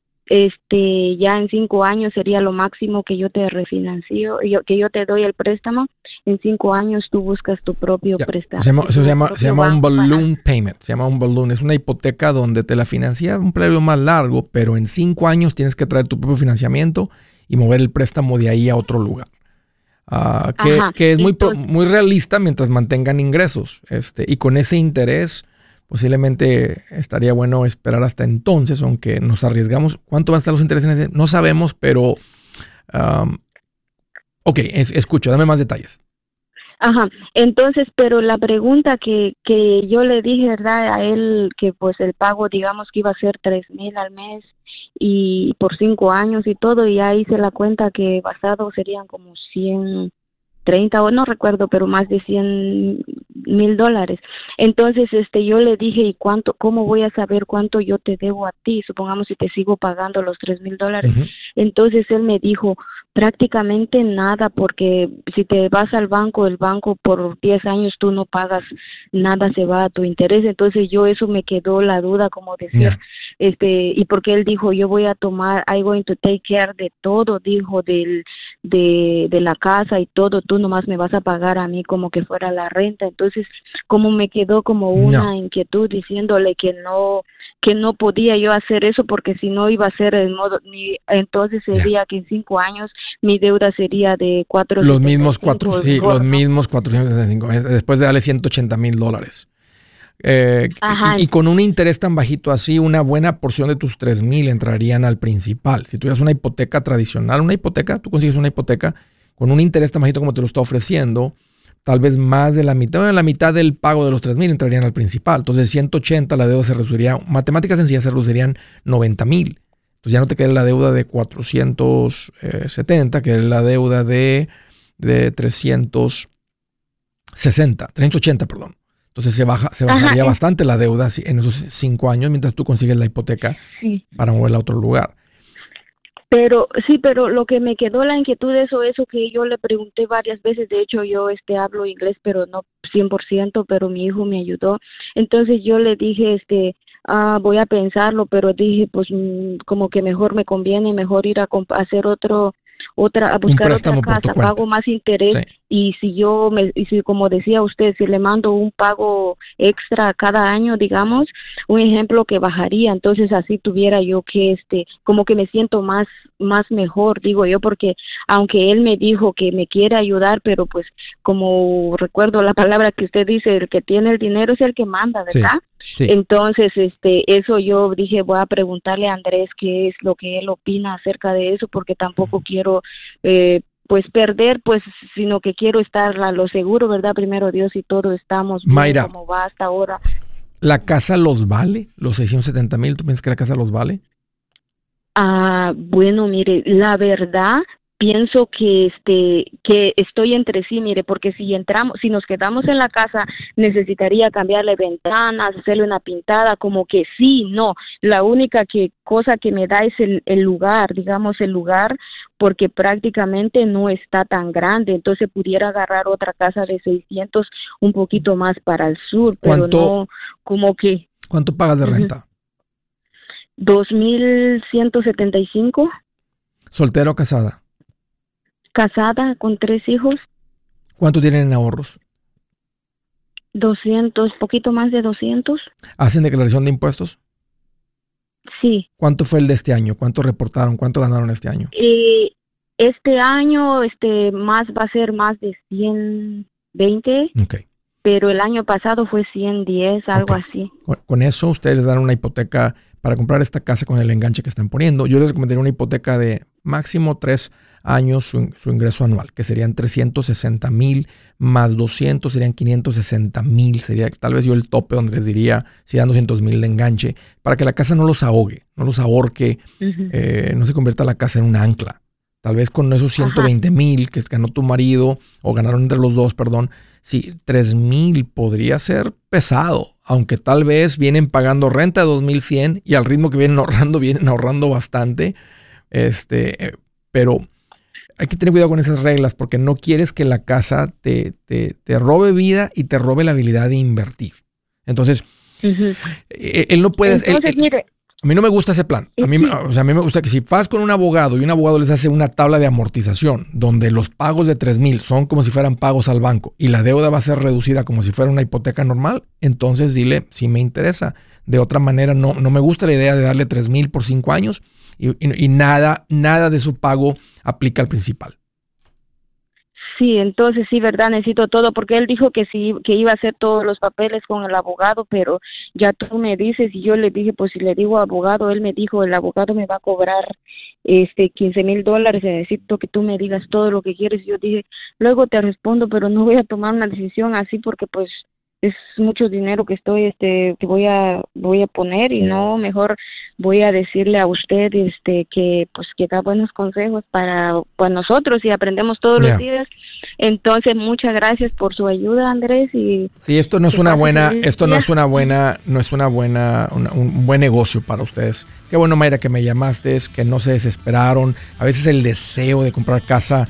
Speaker 4: este ya en cinco años sería lo máximo que yo te refinancio, yo, que yo te doy el préstamo. En cinco años tú buscas tu propio
Speaker 1: Ya.
Speaker 4: préstamo.
Speaker 1: Se llama,
Speaker 4: tu
Speaker 1: eso se llama, se
Speaker 4: propio
Speaker 1: llama un
Speaker 4: banco para-
Speaker 1: balloon payment. Se llama un balloon. Es una hipoteca donde te la financia un periodo más largo, pero en cinco años tienes que traer tu propio financiamiento y mover el préstamo de ahí a otro lugar. Ah, que,
Speaker 4: Ajá,
Speaker 1: que es muy, pro-
Speaker 4: entonces,
Speaker 1: muy realista mientras mantengan ingresos. Este, y con ese interés, posiblemente estaría bueno esperar hasta entonces, aunque nos arriesgamos. ¿Cuánto van a estar los intereses en ese? No sabemos, pero... um, ok, es- escucho, dame más detalles.
Speaker 4: ajá, entonces, pero la pregunta que, que yo le dije, ¿verdad? A él, que pues el pago, digamos que iba a ser tres mil al mes y por cinco años y todo, y ya hice la cuenta que basado serían como cien treinta o no recuerdo, pero más de cien mil dólares. Entonces, este, yo le dije, ¿y cuánto, cómo voy a saber cuánto yo te debo a ti? Supongamos si te sigo pagando los tres mil dólares.
Speaker 1: Ujú.
Speaker 4: Entonces él me dijo, prácticamente nada, porque si te vas al banco, el banco por diez años tú no pagas nada, se va a tu interés. Entonces yo eso me quedó la duda, como decir,
Speaker 1: Ya.
Speaker 4: este, y porque él dijo, yo voy a tomar, I'm going to take care de todo, dijo, del, de, de la casa y todo, tú nomás me vas a pagar a mí como que fuera la renta. Entonces, como me quedó como una
Speaker 1: No.
Speaker 4: inquietud diciéndole que no, que no podía yo hacer eso porque si no iba a ser el modo, ni, entonces
Speaker 1: Ya.
Speaker 4: sería que en cinco años mi deuda sería de cuatro
Speaker 1: Los mismos cuatro, sí,
Speaker 4: mejor,
Speaker 1: los
Speaker 4: ¿no?
Speaker 1: mismos cuatrocientos sesenta y cinco, es- después de darle ciento ochenta mil dólares. Eh,
Speaker 4: Ajá,
Speaker 1: y, y con un interés tan bajito así, una buena porción de tus tres mil entrarían al principal. Si tuvieras una hipoteca tradicional, una hipoteca, tú consigues una hipoteca con un interés tan bajito como te lo está ofreciendo, tal vez más de la mitad, bueno, la mitad del pago de los tres mil entrarían al principal. Entonces, ciento ochenta, la deuda se reduciría, matemáticas sencillas, se reducirían noventa mil. Entonces ya no te queda la deuda de cuatrocientos setenta, que es la deuda de, de trescientos sesenta, trescientos ochenta, perdón. Entonces se, baja, se bajaría
Speaker 4: ajá,
Speaker 1: bastante la deuda si- en esos cinco años mientras tú consigues la hipoteca
Speaker 4: sí.
Speaker 1: para moverla a otro lugar.
Speaker 4: Pero sí, pero lo que me quedó la inquietud de eso, eso que yo le pregunté varias veces, de hecho yo este hablo inglés, pero no cien por ciento, pero mi hijo me ayudó. Entonces yo le dije, este, ah, voy a pensarlo, pero dije, pues mm, como que mejor me conviene, mejor ir a comp- a hacer otro, otra, a
Speaker 1: Un
Speaker 4: buscar otra
Speaker 1: préstamo por tu
Speaker 4: casa,
Speaker 1: cuenta.
Speaker 4: pago más interés.
Speaker 1: Sí.
Speaker 4: Y si yo, me, y si como decía usted, si le mando un pago extra cada año, digamos, un ejemplo que bajaría, entonces así tuviera yo que, este, como que me siento más, más mejor, digo yo, porque aunque él me dijo que me quiere ayudar, pero pues como recuerdo la palabra que usted dice, el que tiene el dinero es el que manda,
Speaker 1: Sí,
Speaker 4: ¿verdad?
Speaker 1: sí.
Speaker 4: Entonces, este, eso yo dije, voy a preguntarle a Andrés qué es lo que él opina acerca de eso, porque tampoco quiero, eh, pues perder, pues, sino que quiero estar a lo seguro, ¿verdad? Primero Dios y todo estamos bien
Speaker 1: Mayra,
Speaker 4: como va hasta ahora.
Speaker 1: ¿la casa los vale? ¿Los seiscientos setenta mil? ¿Tú piensas que la casa los vale?
Speaker 4: Ah, bueno, mire, la verdad pienso que este que estoy entre sí, mire, porque si entramos, si nos quedamos en la casa, necesitaría cambiarle ventanas, hacerle una pintada, como que sí, no. La única que cosa que me da es el, el lugar, digamos el lugar, porque prácticamente no está tan grande, entonces pudiera agarrar otra casa de seiscientos un poquito más para el sur, pero
Speaker 1: ¿Cuánto,
Speaker 4: no como que
Speaker 1: cuánto pagas de
Speaker 4: ujú,
Speaker 1: renta?
Speaker 4: dos mil ciento setenta y cinco.
Speaker 1: ¿Soltera o casada?
Speaker 4: Casada con tres hijos,
Speaker 1: ¿Cuánto tienen en ahorros?
Speaker 4: doscientos, poquito más de doscientos.
Speaker 1: ¿Hacen declaración de impuestos?
Speaker 4: Sí.
Speaker 1: ¿Cuánto fue el de este año? ¿Cuánto reportaron? ¿Cuánto ganaron este año?
Speaker 4: Y este año, este, más va a ser más de ciento veinte.
Speaker 1: Ok.
Speaker 4: pero el año pasado fue ciento diez, algo
Speaker 1: Okay.
Speaker 4: así.
Speaker 1: Con, con eso ustedes les dan una hipoteca para comprar esta casa con el enganche que están poniendo. Yo les recomendaría una hipoteca de máximo tres años su, su ingreso anual, que serían trescientos sesenta mil más doscientos, serían quinientos sesenta mil. Sería tal vez yo el tope donde les diría si dan doscientos mil de enganche, para que la casa no los ahogue, no los ahorque,
Speaker 4: Ujú.
Speaker 1: eh, no se convierta la casa en un ancla. Tal vez con esos ciento veinte mil que ganó tu marido, o ganaron entre los dos, perdón, sí, tres mil podría ser pesado, aunque tal vez vienen pagando renta de dos mil cien y al ritmo que vienen ahorrando, vienen ahorrando bastante. Este, eh, pero hay que tener cuidado con esas reglas porque no quieres que la casa te, te, te robe vida y te robe la habilidad de invertir. Entonces,
Speaker 4: Ujú.
Speaker 1: eh, él no puede... él-
Speaker 4: Entonces,
Speaker 1: él-
Speaker 4: mire,
Speaker 1: a mí no me gusta ese plan. A mí, o sea, a mí me gusta que si vas con un abogado y un abogado les hace una tabla de amortización donde los pagos de tres mil son como si fueran pagos al banco y la deuda va a ser reducida como si fuera una hipoteca normal, entonces dile si me interesa. De otra manera, no, no me gusta la idea de darle tres mil por cinco años y, y- y nada, nada de su pago aplica al principal.
Speaker 4: sí, entonces sí, verdad, necesito todo, porque él dijo que sí, que iba a hacer todos los papeles con el abogado, pero ya tú me dices, y yo le dije, pues si le digo abogado, él me dijo, el abogado me va a cobrar este quince mil dólares, necesito que tú me digas todo lo que quieres. Yo dije, luego te respondo, pero no voy a tomar una decisión así porque pues es mucho dinero que estoy, este, que voy a, voy a poner, y no, mejor voy a decirle a usted, este, que pues que da buenos consejos para, para nosotros y aprendemos todos
Speaker 1: Ya.
Speaker 4: los días. Entonces, muchas gracias por su ayuda, Andrés, y
Speaker 1: Sí, esto no es
Speaker 4: que
Speaker 1: una
Speaker 4: pase
Speaker 1: buena,
Speaker 4: feliz
Speaker 1: esto no
Speaker 4: día.
Speaker 1: es una buena, no es una buena, una- un buen negocio para ustedes. Qué bueno, Mayra, que me llamaste, que no se desesperaron. A veces el deseo de comprar casa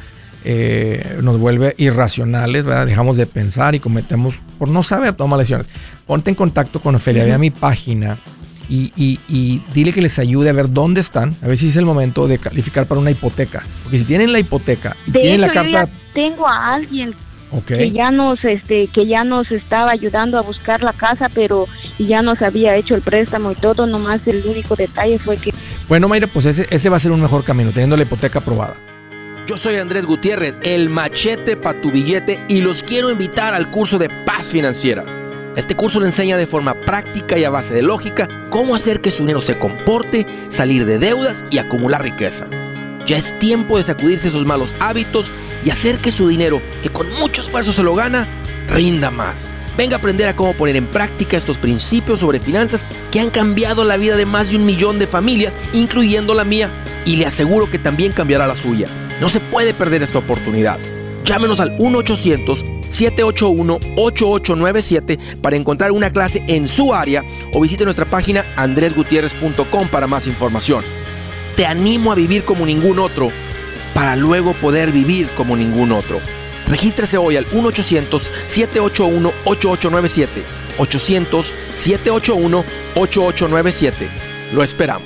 Speaker 1: eh, nos vuelve irracionales, ¿verdad? Dejamos de pensar y cometemos, por no saber, tomamos lesiones. Ponte en contacto con Ofelia, ve a mi página y, y, y dile que les ayude a ver dónde están, a ver si es el momento de calificar para una hipoteca. Porque si tienen la hipoteca y
Speaker 4: De
Speaker 1: tienen
Speaker 4: hecho,
Speaker 1: la
Speaker 4: yo
Speaker 1: carta...
Speaker 4: ya tengo a alguien
Speaker 1: Ok.
Speaker 4: que ya nos este que ya nos estaba ayudando a buscar la casa, pero ya nos había hecho el préstamo y todo, nomás el único detalle fue que
Speaker 1: Bueno, Mayra, pues ese, ese va a ser un mejor camino, teniendo la hipoteca aprobada.
Speaker 2: Yo soy Andrés Gutiérrez, el machete para tu billete, y los quiero invitar al curso de Paz Financiera. Este curso le enseña de forma práctica y a base de lógica cómo hacer que su dinero se comporte, salir de deudas y acumular riqueza. Ya es tiempo de sacudirse esos malos hábitos y hacer que su dinero, que con mucho esfuerzo se lo gana, rinda más. Venga a aprender a cómo poner en práctica estos principios sobre finanzas que han cambiado la vida de más de un millón de familias, incluyendo la mía, y le aseguro que también cambiará la suya. No se puede perder esta oportunidad. Llámenos al uno ochocientos, siete ocho uno, ocho ocho nueve siete para encontrar una clase en su área, o visite nuestra página andres gutierrez punto com para más información. Te animo a vivir como ningún otro para luego poder vivir como ningún otro. Regístrese hoy al uno ochocientos, siete ocho uno, ocho ocho nueve siete. ochocientos, siete ocho uno, ocho ocho nueve siete. Lo esperamos.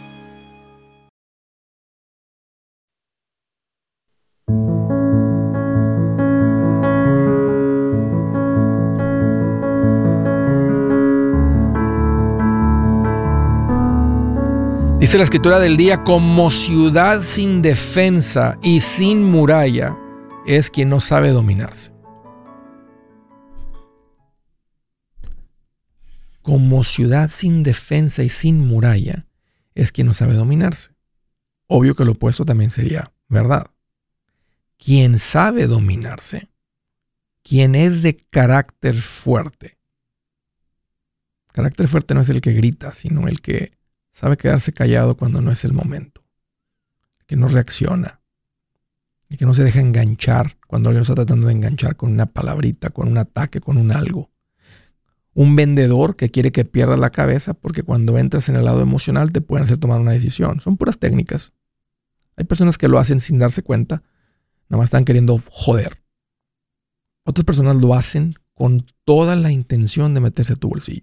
Speaker 1: Dice la escritura del día, como ciudad sin defensa y sin muralla es quien no sabe dominarse. Como ciudad sin defensa y sin muralla es quien no sabe dominarse. Obvio que lo opuesto también sería verdad. Quien sabe dominarse, quien es de carácter fuerte. Carácter fuerte no es el que grita, sino el que sabe quedarse callado cuando no es el momento. Que no reacciona. Y que no se deja enganchar cuando alguien lo está tratando de enganchar con una palabrita, con un ataque, con un algo. Un vendedor que quiere que pierdas la cabeza porque cuando entras en el lado emocional te pueden hacer tomar una decisión. Son puras técnicas. Hay personas que lo hacen sin darse cuenta. Nada más están queriendo joder. Otras personas lo hacen con toda la intención de meterse a tu bolsillo.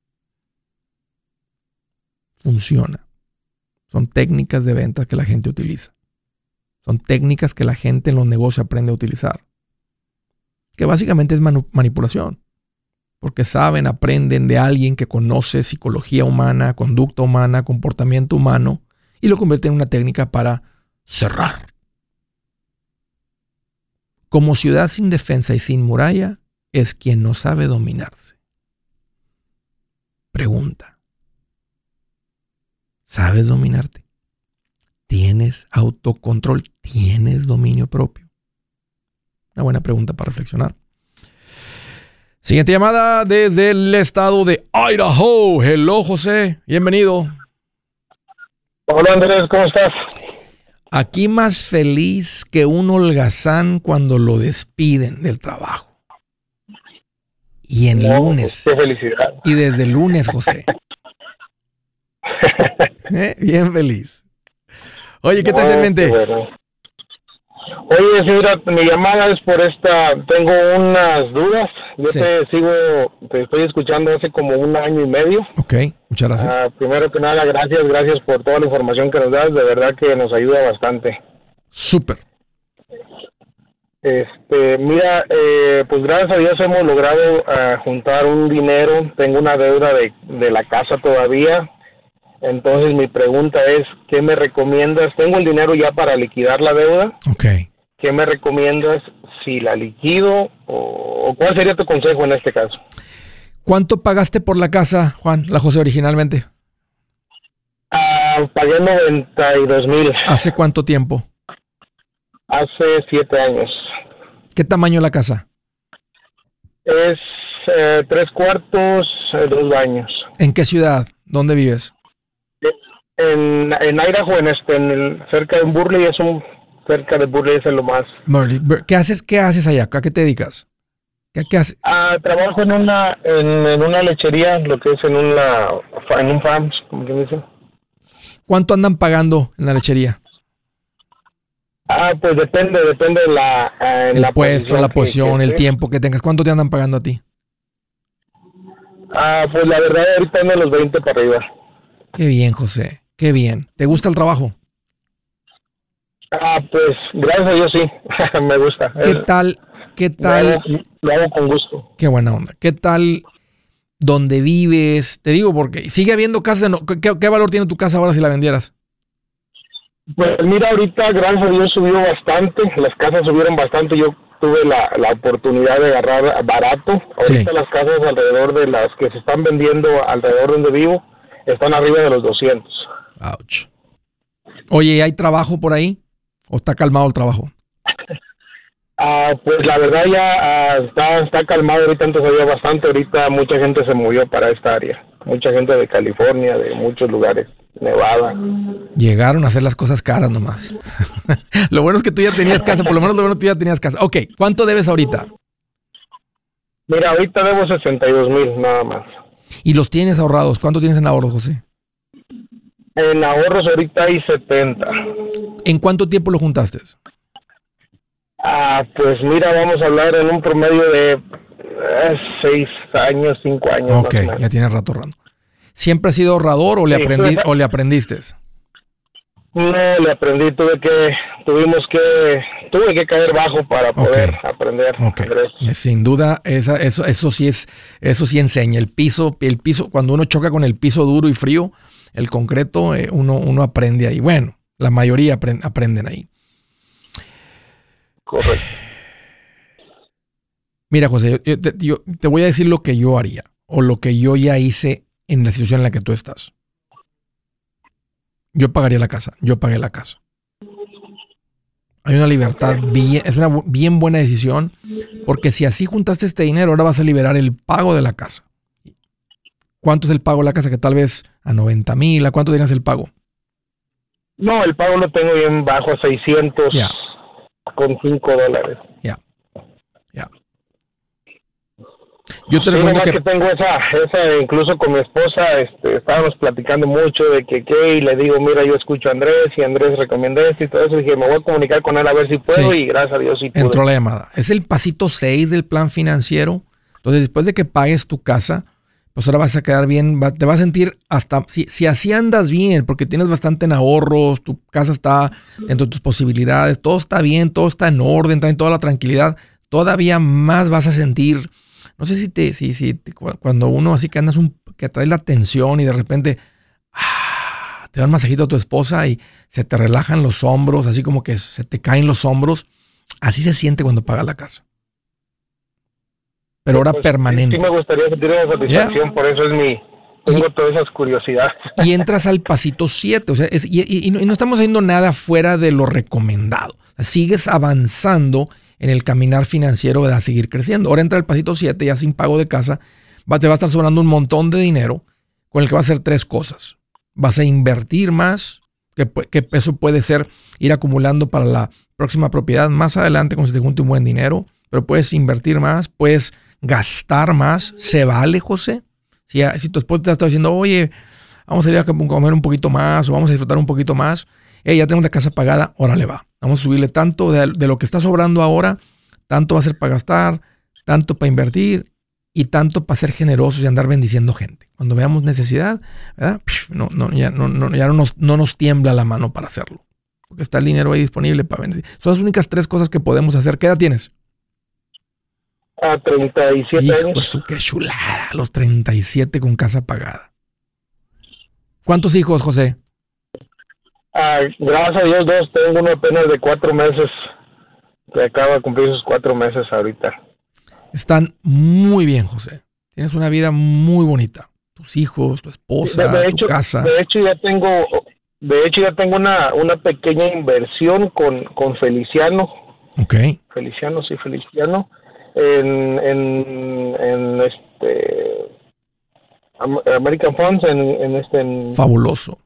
Speaker 1: Funciona. Son técnicas de venta que la gente utiliza. Son técnicas que la gente en los negocios aprende a utilizar. Que básicamente es manu- manipulación. Porque saben, aprenden de alguien que conoce psicología humana, conducta humana, comportamiento humano, y lo convierten en una técnica para cerrar. Como ciudad sin defensa y sin muralla es quien no sabe dominarse. Pregunta. ¿Sabes dominarte? ¿Tienes autocontrol? ¿Tienes dominio propio? Una buena pregunta para reflexionar. Siguiente llamada desde el estado de Idaho. Hello, José. Bienvenido.
Speaker 5: Hola, Andrés. ¿Cómo estás?
Speaker 1: Aquí más feliz que un holgazán cuando lo despiden del trabajo. Y en
Speaker 5: No,
Speaker 1: lunes.
Speaker 5: Qué felicidad.
Speaker 1: Y desde el lunes, José. ¿Eh? Bien feliz. Oye, ¿qué te hace en mente?
Speaker 5: Bueno. Oye, sí, mira, mi llamada es por esta, tengo unas dudas. Yo
Speaker 1: Sí.
Speaker 5: te sigo, te estoy escuchando hace como un año y medio.
Speaker 1: Ok, muchas gracias.
Speaker 5: Ah, primero que nada, gracias, gracias por toda la información que nos das, de verdad que nos ayuda bastante.
Speaker 1: Súper.
Speaker 5: Este, mira, eh, pues gracias a Dios hemos logrado uh, juntar un dinero. Tengo una deuda de, de la casa todavía. Entonces mi pregunta es, ¿qué me recomiendas? Tengo el dinero ya para liquidar la deuda.
Speaker 1: Ok.
Speaker 5: ¿Qué me recomiendas si la liquido o, o cuál sería tu consejo en este caso?
Speaker 1: ¿Cuánto pagaste por la casa, Juan, la José, originalmente?
Speaker 5: Ah, pagué noventa y dos mil.
Speaker 1: ¿Hace cuánto tiempo?
Speaker 5: Hace siete años.
Speaker 1: ¿Qué tamaño la casa?
Speaker 5: Es eh, tres cuartos, eh, dos baños.
Speaker 1: ¿En qué ciudad? ¿Dónde vives?
Speaker 5: En, en Idaho, en este, en el, cerca de Burley, es un, cerca de Burley es lo más.
Speaker 1: Merle. ¿Qué haces, qué haces allá? ¿A qué te dedicas? ¿Qué, qué haces?
Speaker 5: Ah, trabajo en una, en, en una lechería, lo que es en una, en un farm, como quien dice.
Speaker 1: ¿Cuánto andan pagando en la lechería?
Speaker 5: Ah, pues depende, depende de la, eh,
Speaker 1: El
Speaker 5: la
Speaker 1: puesto, la
Speaker 5: que-
Speaker 1: posición,
Speaker 5: que
Speaker 1: el
Speaker 5: esté.
Speaker 1: tiempo que tengas. ¿Cuánto te andan pagando a ti?
Speaker 5: Ah, pues la verdad ahorita ando de los veinte para arriba.
Speaker 1: Qué bien, José. Qué bien. ¿Te gusta el trabajo?
Speaker 5: Ah, pues gracias a Dios sí, me gusta.
Speaker 1: ¿Qué
Speaker 5: Eh,
Speaker 1: tal? ¿Qué
Speaker 5: Lo
Speaker 1: tal?
Speaker 5: hago, lo hago con gusto.
Speaker 1: Qué buena onda. ¿Qué tal donde vives? Te digo porque sigue habiendo casas. No, ¿qué, qué valor tiene tu casa ahora si la vendieras?
Speaker 5: Pues mira, ahorita gracias a Dios subió bastante, las casas subieron bastante, yo tuve la, la oportunidad de agarrar barato. Ahorita
Speaker 1: Sí.
Speaker 5: las casas alrededor de las que se están vendiendo alrededor donde vivo están arriba de los doscientos.
Speaker 1: Ouch. Oye, ¿hay trabajo por ahí? ¿O está calmado el trabajo?
Speaker 5: Ah, pues la verdad ya ah, está, está calmado, ahorita antes había bastante, ahorita mucha gente se movió para esta área, mucha gente de California, de muchos lugares, Nevada.
Speaker 1: Llegaron a hacer las cosas caras nomás. Lo bueno es que tú ya tenías casa, por lo menos lo bueno es que tú ya tenías casa. Ok, ¿cuánto debes ahorita?
Speaker 5: Mira, ahorita debo sesenta y dos mil nada más.
Speaker 1: ¿Y los tienes ahorrados? ¿Cuánto tienes en ahorros, José?
Speaker 5: En ahorros ahorita hay setenta.
Speaker 1: ¿En cuánto tiempo lo juntaste?
Speaker 5: Ah, pues mira, vamos a hablar en un promedio de eh, seis años, cinco años.
Speaker 1: Ok,
Speaker 5: más o menos.
Speaker 1: ya tienes rato ahorrando. ¿Siempre has sido ahorrador o le,
Speaker 5: Sí,
Speaker 1: aprendi
Speaker 5: pues,
Speaker 1: o le aprendiste?
Speaker 5: No, le aprendí, tuve que, tuvimos que, tuve que caer bajo para poder
Speaker 1: Ok.
Speaker 5: aprender.
Speaker 1: Ok,
Speaker 5: Andrés.
Speaker 1: Eh, sin duda, esa, eso, eso sí es, eso sí enseña. El piso, el piso, cuando uno choca con el piso duro y frío, el concreto, eh, uno, uno aprende ahí. Bueno, la mayoría aprend- aprenden ahí.
Speaker 5: Correcto.
Speaker 1: Mira, José, yo, yo te, yo te voy a decir lo que yo haría o lo que yo ya hice en la situación en la que tú estás. Yo pagaría la casa, yo pagué la casa. Hay una libertad bien, es una bu- bien buena decisión, porque si así juntaste este dinero, ahora vas a liberar el pago de la casa. ¿Cuánto es el pago de la casa? Que tal vez a noventa mil, ¿a cuánto tienes el pago?
Speaker 5: No, el pago lo tengo bien bajo, a seiscientos
Speaker 1: Ya.
Speaker 5: con cinco dólares.
Speaker 1: Ya, ya. Yo te
Speaker 5: Sí,
Speaker 1: recomiendo
Speaker 5: nomás
Speaker 1: que...
Speaker 5: que tengo esa, esa, incluso con mi esposa, este, estábamos platicando mucho de que qué, y le digo, mira, yo escucho a Andrés, y Andrés recomienda esto y todo eso, y dije, me voy a comunicar con él a ver si puedo,
Speaker 1: Sí.
Speaker 5: y gracias a Dios sí pude.
Speaker 1: Entró la llamada. Es el pasito seis del plan financiero. Entonces, después de que pagues tu casa, pues ahora vas a quedar bien, va- te vas a sentir hasta, si, si así andas bien, porque tienes bastante en ahorros, tu casa está dentro de tus posibilidades, todo está bien, todo está en orden, traen toda la tranquilidad, todavía más vas a sentir, no sé si te, si, si te- cu- cuando uno así que andas un, que traes la tensión y de repente, ah, te da un masajito a tu esposa y se te relajan los hombros, así como que se te caen los hombros. Así se siente cuando pagas la casa. pero ahora
Speaker 5: pues,
Speaker 1: permanente.
Speaker 5: Sí, me gustaría sentir esa satisfacción, yeah. Por eso es mi... Tengo y, todas esas curiosidades.
Speaker 1: Y entras al pasito siete, o sea, es, y, y, y, no, y no estamos haciendo nada fuera de lo recomendado. O sea, sigues avanzando en el caminar financiero de seguir creciendo. Ahora entra el pasito siete, ya sin pago de casa, va, te va a estar sobrando un montón de dinero con el que vas a hacer tres cosas. Vas a invertir más, que, que eso puede ser ir acumulando para la próxima propiedad más adelante cuando se te junte un buen dinero, pero puedes invertir más, puedes gastar más. ¿Se vale, José? Si, si tu esposa te está diciendo, oye, vamos a ir a comer un poquito más o vamos a disfrutar un poquito más, hey, ya tenemos la casa pagada, órale va. Vamos a subirle tanto de, de lo que está sobrando ahora, tanto va a ser para gastar, tanto para invertir y tanto para ser generosos y andar bendiciendo gente. Cuando veamos necesidad, ¿verdad? No, no, ya, no, no, ya no, nos, no nos tiembla la mano para hacerlo. Porque está el dinero ahí disponible para bendecir. Son las únicas tres cosas que podemos hacer. ¿Qué edad tienes?
Speaker 5: A treinta y siete
Speaker 1: Hijo
Speaker 5: años.
Speaker 1: Su, qué chulada, los treinta y siete con casa pagada. ¿Cuántos hijos, José?
Speaker 5: Ah, gracias a Dios, dos. Tengo uno apenas de cuatro meses, que acaba de cumplir sus cuatro meses ahorita.
Speaker 1: Están muy bien, José. Tienes una vida muy bonita. Tus hijos, tu esposa,
Speaker 5: de, de
Speaker 1: tu
Speaker 5: hecho,
Speaker 1: casa.
Speaker 5: De hecho, ya tengo, de hecho, ya tengo una, una pequeña inversión con, con Feliciano.
Speaker 1: Ok.
Speaker 5: Feliciano, sí, Feliciano. En, en, en este American Funds, en, en este en,
Speaker 1: fabuloso.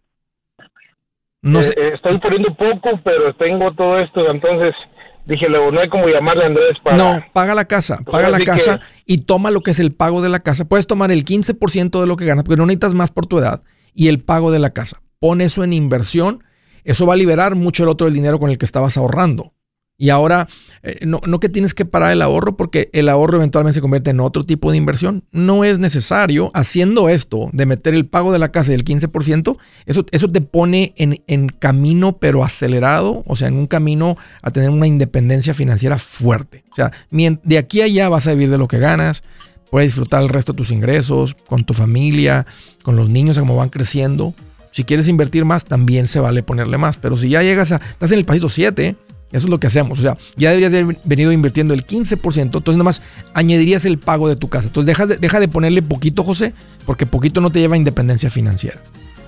Speaker 1: No
Speaker 5: eh,
Speaker 1: sé.
Speaker 5: Estoy poniendo poco, pero tengo todo esto, entonces dije, luego no hay como llamarle a Andrés para...
Speaker 1: No, paga la casa, paga la casa que... y toma lo que es el pago de la casa. Puedes tomar el quince por ciento de lo que ganas, porque no necesitas más por tu edad, y el pago de la casa. Pon eso en inversión, eso va a liberar mucho el otro del dinero con el que estabas ahorrando. Y ahora, eh, no, no que tienes que parar el ahorro porque el ahorro eventualmente se convierte en otro tipo de inversión. No es necesario. Haciendo esto de meter el pago de la casa del quince por ciento, eso, eso te pone en, en camino pero acelerado, o sea, en un camino a tener una independencia financiera fuerte. O sea, de aquí a allá vas a vivir de lo que ganas, puedes disfrutar el resto de tus ingresos, con tu familia, con los niños como van creciendo. Si quieres invertir más, también se vale ponerle más. Pero si ya llegas a, estás en el pasito siete, eso es lo que hacemos. O sea, ya deberías haber venido invirtiendo el quince por ciento, entonces nada más añadirías el pago de tu casa. Entonces deja de, deja de ponerle poquito, José, porque poquito no te lleva a independencia financiera.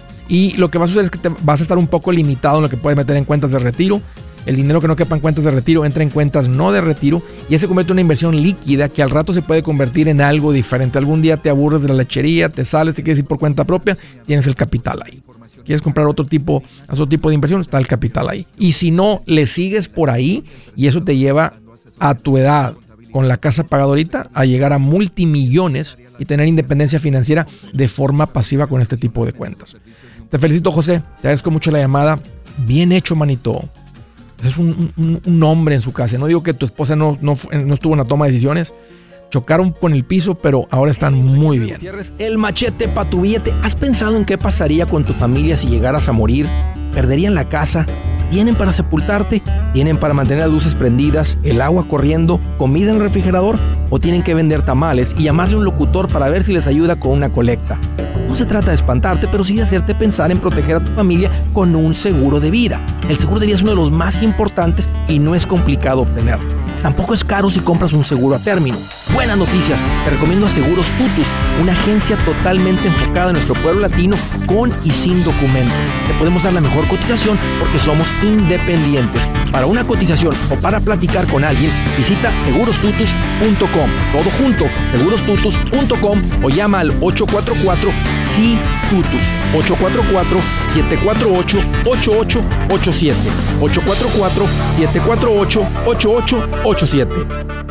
Speaker 1: Y lo que va a suceder es que te vas a estar un poco limitado en lo que puedes meter en cuentas de retiro. El dinero que no quepa en cuentas de retiro entra en cuentas no de retiro y se convierte en una inversión líquida que al rato se puede convertir en algo diferente. Algún día te aburres de la lechería, te sales, te quieres ir por cuenta propia, tienes el capital ahí. ¿Quieres comprar otro tipo, otro tipo de inversión? Está el capital ahí. Y si no, le sigues por ahí y eso te lleva a tu edad, con la casa pagada ahorita, a llegar a multimillones y tener independencia financiera de forma pasiva con este tipo de cuentas. Te felicito, José. Te agradezco mucho la llamada. Bien hecho, manito. Es un, un, un hombre en su casa. No digo que tu esposa no, no, no estuvo en la toma de decisiones. Chocaron con el piso, pero ahora están muy bien.
Speaker 2: El machete para tu billete. ¿Has pensado en qué pasaría con tu familia si llegaras a morir? ¿Perderían la casa? ¿Tienen para sepultarte? ¿Tienen para mantener las luces prendidas, el agua corriendo, comida en el refrigerador? ¿O tienen que vender tamales y llamarle a un locutor para ver si les ayuda con una colecta? No se trata de espantarte, pero sí de hacerte pensar en proteger a tu familia con un seguro de vida. El seguro de vida es uno de los más importantes y no es complicado obtenerlo. Tampoco es caro si compras un seguro a término. Buenas noticias, te recomiendo a Seguros Tutus, una agencia totalmente enfocada en nuestro pueblo latino con y sin documento. Te podemos dar la mejor cotización porque somos independientes. Para una cotización o para platicar con alguien, visita seguros tutus punto com. Todo junto, seguros tutus punto com o llama al ocho cuatro cuatro S I Tutus. ocho cuatro cuatro, siete cuatro ocho, ocho ocho ocho siete. ocho cuatro cuatro, siete cuatro ocho, ocho ocho ocho siete.